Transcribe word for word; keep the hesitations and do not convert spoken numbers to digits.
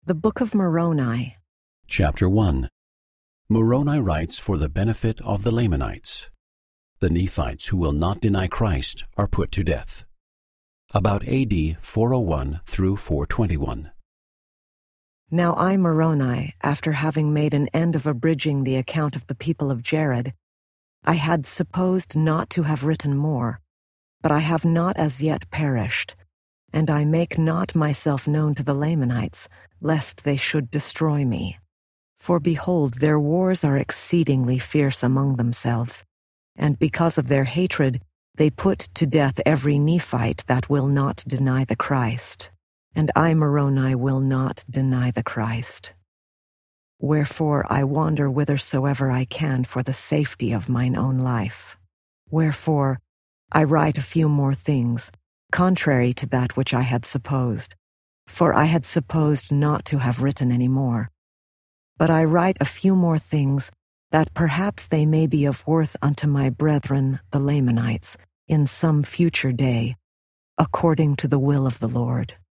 The Book of Moroni. Chapter one. Moroni writes for the benefit of the Lamanites. The Nephites who will not deny Christ are put to death. About A D four oh one through four twenty-one. Now I, Moroni, after having made an end of abridging the account of the people of Jared, I had supposed not to have written more, but I have not as yet perished, and I make not myself known to the Lamanites, lest they should destroy me. For behold, their wars are exceedingly fierce among themselves, and because of their hatred they put to death every Nephite that will not deny the Christ. And I, Moroni, will not deny the Christ. Wherefore I wander whithersoever I can for the safety of mine own life. Wherefore I write a few more things, contrary to that which I had supposed, for I had supposed not to have written any more. But I write a few more things, that perhaps they may be of worth unto my brethren the Lamanites in some future day, according to the will of the Lord.